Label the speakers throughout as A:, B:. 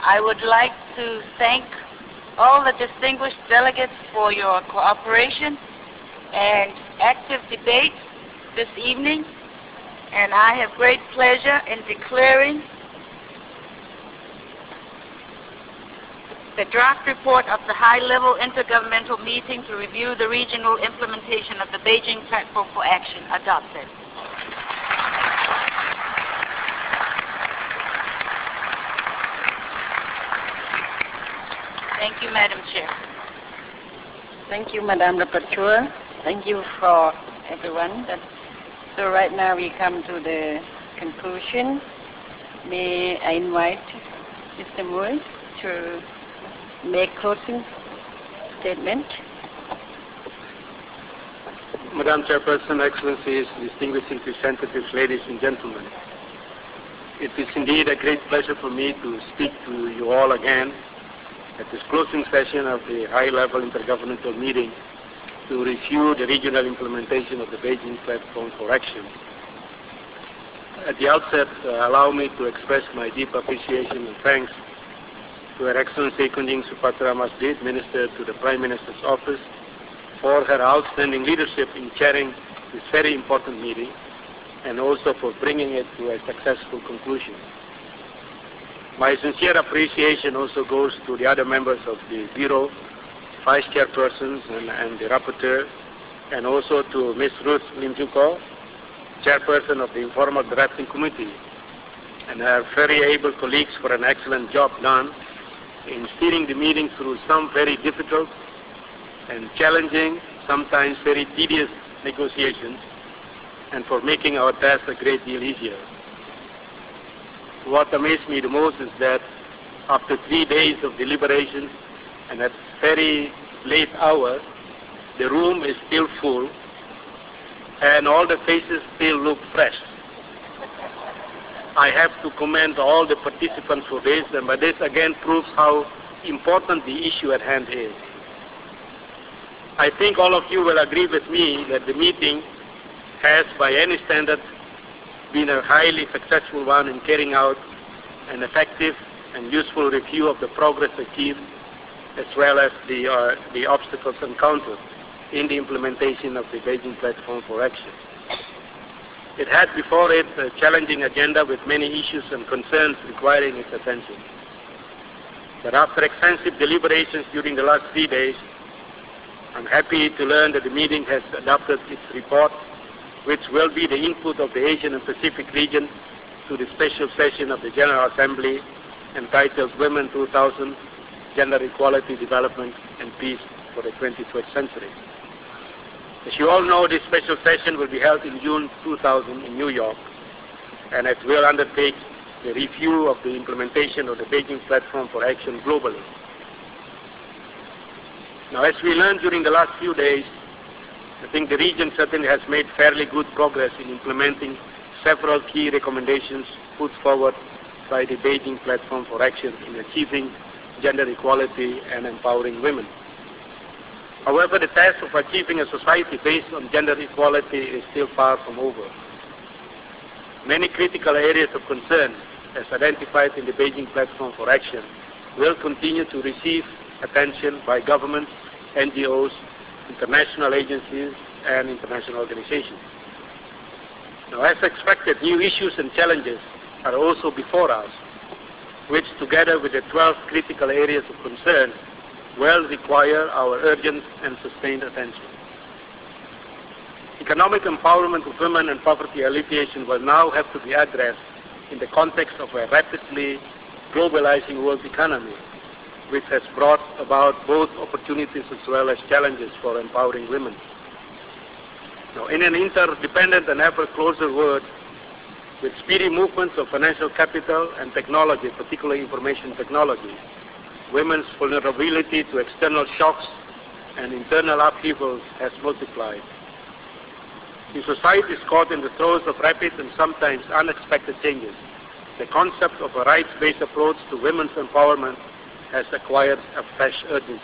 A: I would like to thank all the distinguished delegates for your cooperation and active debate this evening, and I have great pleasure in declaring the draft report of the high-level intergovernmental meeting to review the regional implementation of the Beijing Platform for Action adopted. Thank you, Madam Chair.
B: Thank you, Madame Rapporteur. Thank you for everyone. So right now we come to the conclusion. May I invite Mr. Moore to make closing statement.
C: Madam Chairperson, Excellencies, distinguished representatives, ladies and gentlemen. It is indeed a great pleasure for me to speak to you all again at this closing session of the high-level intergovernmental meeting to review the regional implementation of the Beijing Platform for Action. At the outset, allow me to express my deep appreciation and thanks to Her Excellency Kunjing Supatra Masjid, Minister to the Prime Minister's Office, for her outstanding leadership in chairing this very important meeting and also for bringing it to a successful conclusion. My sincere appreciation also goes to the other members of the Bureau, Vice Chairpersons and the Rapporteur, and also to Ms. Ruth Lim Joo Koh, Chairperson of the Informal Drafting Committee, and her very able colleagues for an excellent job done in steering the meeting through some very difficult and challenging, sometimes very tedious negotiations, and for making our task a great deal easier. What amazed me the most is that after 3 days of deliberations and at very late hour, the room is still full and all the faces still look fresh. I have to commend all the participants for this, and by this again proves how important the issue at hand is. I think all of you will agree with me that the meeting has, by any standard, been a highly successful one in carrying out an effective and useful review of the progress achieved as well as the obstacles encountered in the implementation of the Beijing Platform for Action. It had before it a challenging agenda with many issues and concerns requiring its attention. But after extensive deliberations during the last 3 days, I'm happy to learn that the meeting has adopted its report, which will be the input of the Asian and Pacific region to the special session of the General Assembly entitled Women 2000, Gender Equality, Development and Peace for the 21st Century. As you all know, this special session will be held in June 2000 in New York, and it will undertake the review of the implementation of the Beijing Platform for Action globally. Now, as we learned during the last few days, I think the region certainly has made fairly good progress in implementing several key recommendations put forward by the Beijing Platform for Action in achieving gender equality and empowering women. However, the task of achieving a society based on gender equality is still far from over. Many critical areas of concern, as identified in the Beijing Platform for Action, will continue to receive attention by governments, NGOs, international agencies, and international organizations. Now, as expected, new issues and challenges are also before us, which together with the 12 critical areas of concern will require our urgent and sustained attention. Economic empowerment of women and poverty alleviation will now have to be addressed in the context of a rapidly globalizing world economy, which has brought about both opportunities as well as challenges for empowering women. Now, in an interdependent and ever closer world, with speedy movements of financial capital and technology, particularly information technology, women's vulnerability to external shocks and internal upheavals has multiplied. In societies caught in the throes of rapid and sometimes unexpected changes, the concept of a rights-based approach to women's empowerment has acquired a fresh urgency.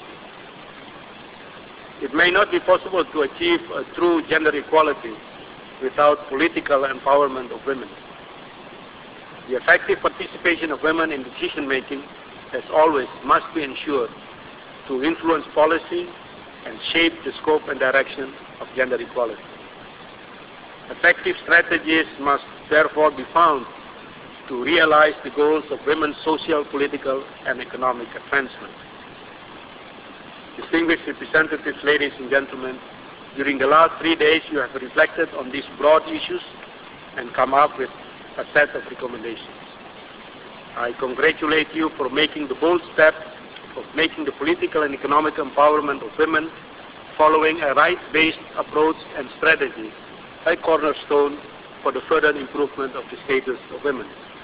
C: It may not be possible to achieve a true gender equality without political empowerment of women. The effective participation of women in decision-making as always, must be ensured to influence policy and shape the scope and direction of gender equality. Effective strategies must therefore be found to realize the goals of women's social, political, and economic advancement. Distinguished representatives, ladies and gentlemen, during the last 3 days you have reflected on these broad issues and come up with a set of recommendations. I congratulate you for making the bold step of making the political and economic empowerment of women following a right-based approach and strategy a cornerstone for the further improvement of the status of women.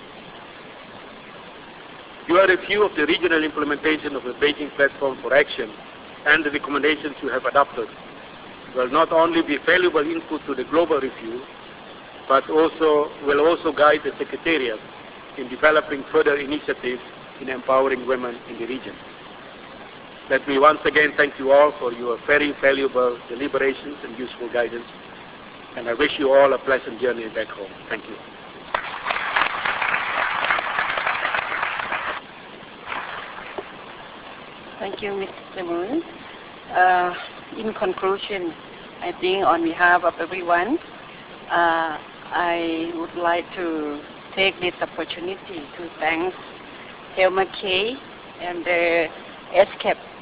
C: Your review of the regional implementation of the Beijing Platform for Action and the recommendations you have adopted will not only be valuable input to the global review, but will also guide the Secretariat in developing further initiatives in empowering women in the region. Let me once again thank you all for your very valuable deliberations and useful guidance, and I wish you all a pleasant journey back home. Thank you.
B: Thank you, Mr. Moon. In conclusion, I think on behalf of everyone, I would like to take this opportunity to thank Helma Kay and the ESCAP